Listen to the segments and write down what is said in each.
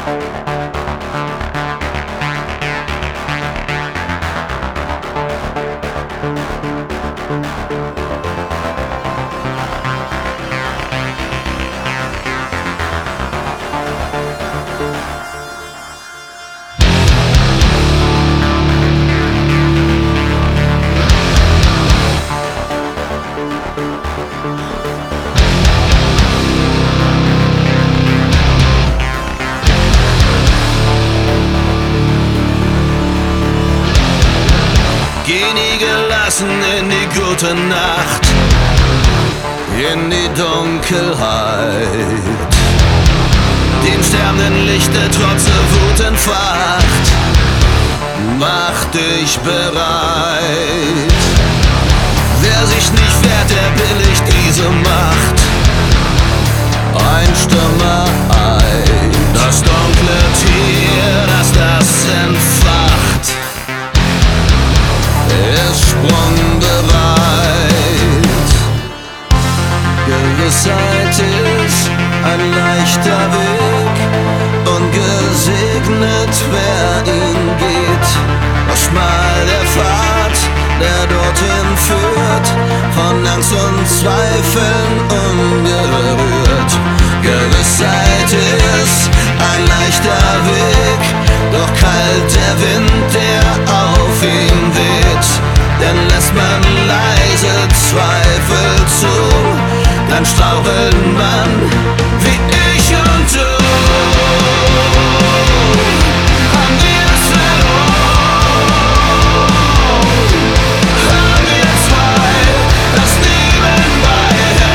Geh nie gelassen in die gute Nacht, in die Dunkelheit. Dem sterbenden Lichte trotze Wut entfacht. Mach dich bereit. Wer sich nicht wehrt, der billigt diese Macht. Ein Stürmerei, das dunkle Tier, das entfacht, ist sprungbereit. Gewissheit ist ein leichter Weg und gesegnet, wer ihn geht. Das Schmal der Pfad, der dorthin führt, von Angst und Zweifeln unberührt. Gewissheit ist ein leichter Weg, doch kalt der Wind, der auf ihn weht. Denn lässt man leise Zweifel zu, dann strauchelt man wie ich und du. Haben wir es verloren? Haben wir zwei das nebenbei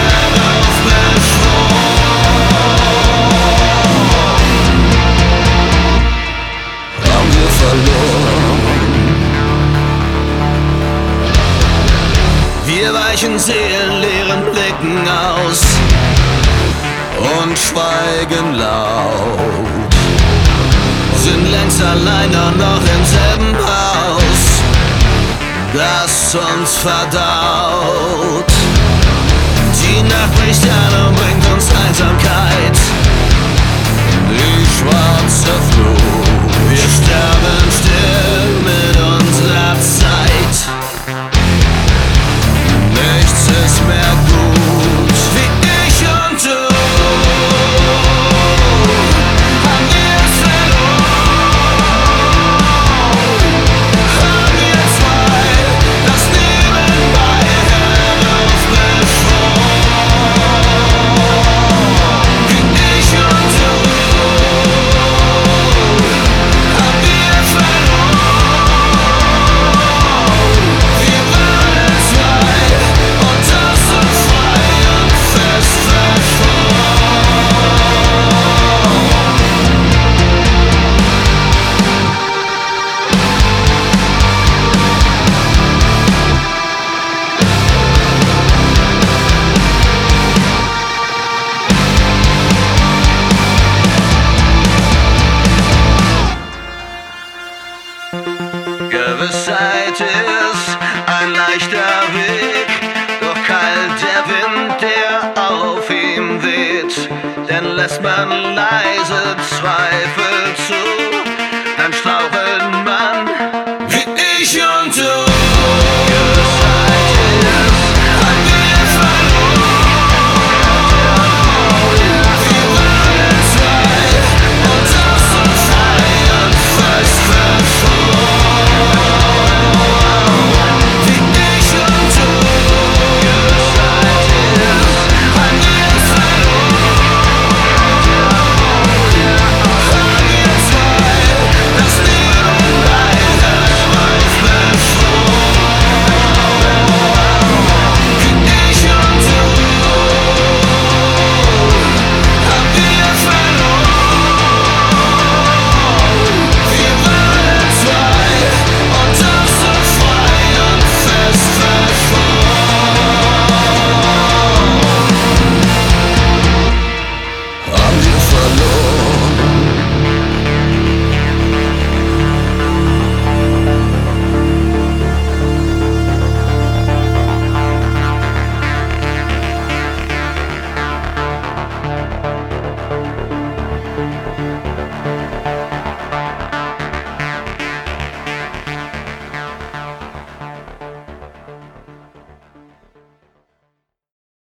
heraufbeschworen? Haben wir verloren? Wir weichen seelenleeren Blicken aus und schweigen laut, sind längst allein und noch im selben Haus, das uns verdaut. Die Nacht bricht an und bringt uns Einsamkeit, die schwarze Flut. Wir sterben still mit unserer Zeit. Nichts ist mehr gut, wie ich und du. Haben wir es verloren? Haben wir zwei das nebenbei heraufbeschworen? Wie ich und du. Haben wir verloren? Wir waren zwei. Und das so frei und fest Gewissheit ist ein leichter Weg, doch kalt der Wind, der auf ihm weht. Denn lässt man leise zwei